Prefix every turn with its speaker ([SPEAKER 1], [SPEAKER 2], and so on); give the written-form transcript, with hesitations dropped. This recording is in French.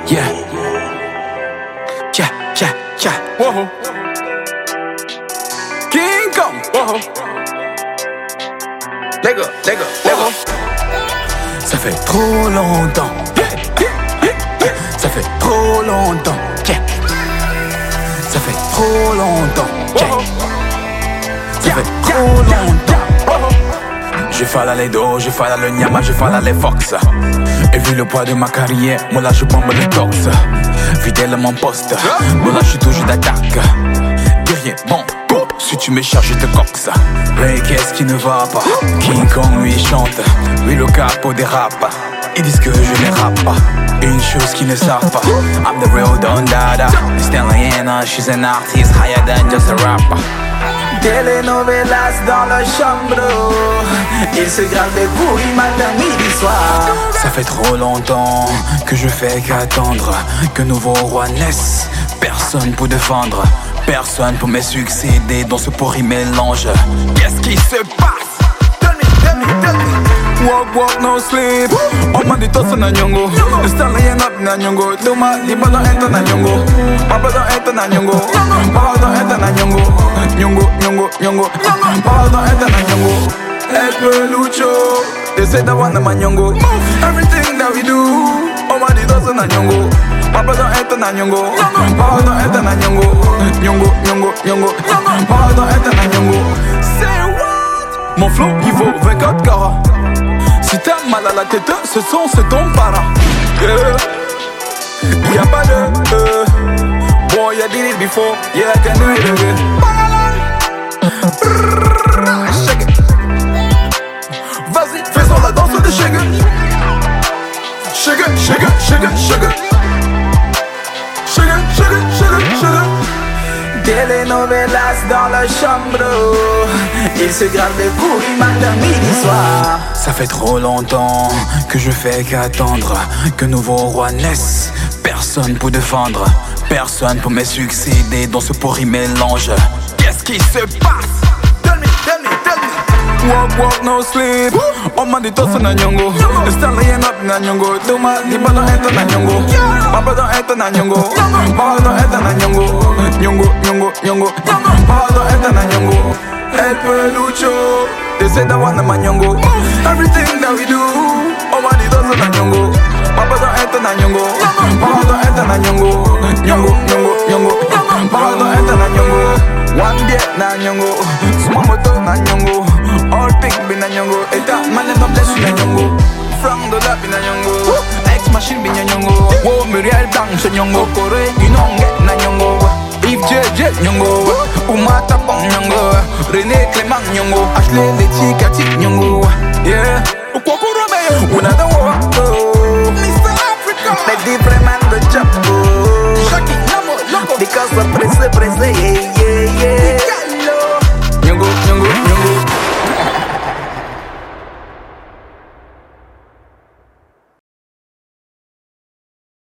[SPEAKER 1] Yeah. Yeah, yeah, yeah.
[SPEAKER 2] Whoa. King Kong. Whoa. Lego, Lego, Lego.
[SPEAKER 1] Ça fait trop longtemps. Ça fait trop longtemps. Yeah. Ça fait trop longtemps. Yeah. Ça fait trop longtemps. Je fais les dos, je fais le nyama, je fais les fox. Et vu le poids de ma carrière, moi là je bombe le tox. Fidèle à mon poste, moi là je suis toujours d'attaque. Guerrier, bon, si tu me cherches, je te coxe. Mais qu'est-ce qui ne va pas? King Kong lui chante, lui le capo des rap. Ils disent que je ne rappe pas. Une chose qu'ils ne savent pas, I'm the real Don Dada. Stelliana, she's an artist higher than just a rapper.
[SPEAKER 3] Telenovelas dans la chambre, il se gratte des couilles matin, midi, soir.
[SPEAKER 1] Ça fait trop longtemps que je fais qu'attendre que nouveau roi naisse. Personne pour défendre, personne pour me succéder dans ce pourri mélange. Qu'est-ce qui se passe?
[SPEAKER 2] Tell me. Walk, walk, no sleep. On m'a dit tout ça na nyongo. Stallion up na nyongo. Duma, liba don't enter na nyongo. Papa don't enter na nyongo. Papa don't enter na nyongo. Nyongo. Papa don't enter na nyongo. El pelucho. They say that one na nyongo. Everything that we do. On m'a dit tout ça na nyongo. Papa don't enter na nyongo. Papa don't enter na nyongo. Nyongo. Papa don't enter na nyongo. Say what? Mon flow il vaut 24 carats. Si t'as mal à la tête, ce son c'est ton parent. Y'a pas de boy, I did it before, yeah I can do it again. Shake it. Vas-y, faisons la danse de shake it. Shake it, shake it, shake it, shake it. Shake it, shake it, shake it, shake it.
[SPEAKER 3] Telenovelas dans la chambre, il se gratte des couilles matin, midi, soir.
[SPEAKER 1] Ça fait trop longtemps que je fais qu'attendre que nouveau roi naisse. Personne pour défendre, personne pour me succéder dans ce pourri mélange. Qu'est-ce qui se passe?
[SPEAKER 2] Tell me. Walk, no sleep. On m'a dit tout ça na nyongo. Stallion up na nyongo. Duma, liba don't enter na nyongo. Papa don't enter na nyongo. Papa don't enter na nyongo. Nyongo. Papa don't enter na nyongo. El pelucho. They say that one na nyongo. Everything that we do. On m'a dit tout ça na nyongo. Papa don't enter na nyongo. Papa don't enter na nyongo. Nyongo. Papa don't enter na nyongo. One day na nyongo. Sumamoto na nyongo. All pink bin na nyongo. Eta mane no bless na nyongo. Frank Dollar bin na nyongo. X machine bin na nyongo. Wo Muriel Blanc se nyongo. Kore inonge na nyongo. Yves JJ nyongo. Umata Pong nyongo. René Clément nyongo. Ashley Leti Katik nyongo. Yeah. Ukwaku Romeo. Una da wo.